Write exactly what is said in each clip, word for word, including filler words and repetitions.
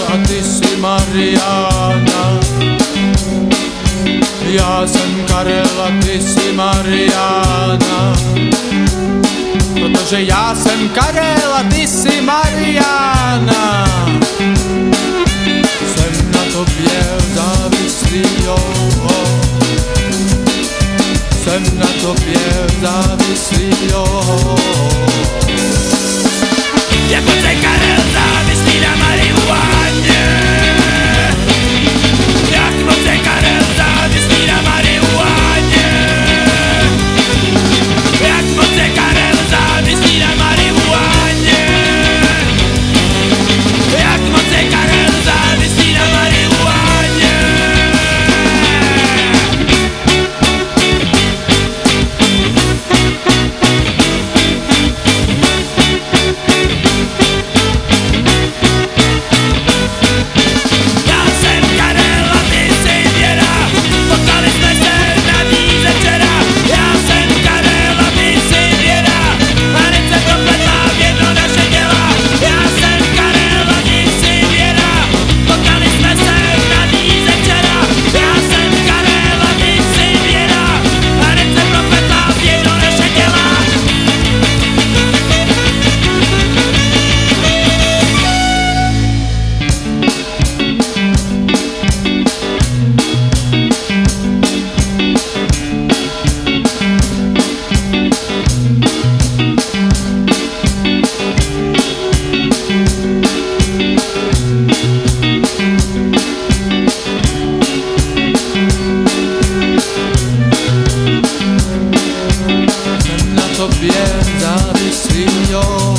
a ty jsi Mariána. Já jsem Karel a ty jsi Mariána. Protože já jsem Karel a ty jsi Mariána. Jsem na tobě závislý, jo. Jsem na tobě závislý, jo. Jak moc je Karel závislý na marihuáně. Jak moc je Karel závislý na marihuáně. Jak moc je Karel závislý na marihuáně. Jak moc je Karel závislý na marihuáně. Tobě závislý, jo.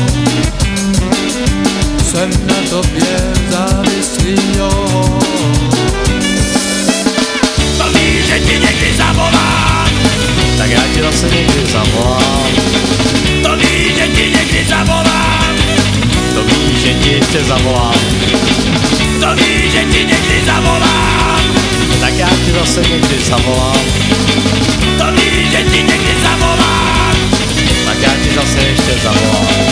Jsem na tobě závislý, jo. To víš, že ti někdy zavolám. Tak já ti zase někdy zavolám. To víš, že ti někdy zavolám. To víš, že ti ještě zavolám. To víš, že ti někdy zavolám. Tak já ti zase někdy zavolám. To víš, že ti někdy zavolám. Tak já ti zase ještě zavolám.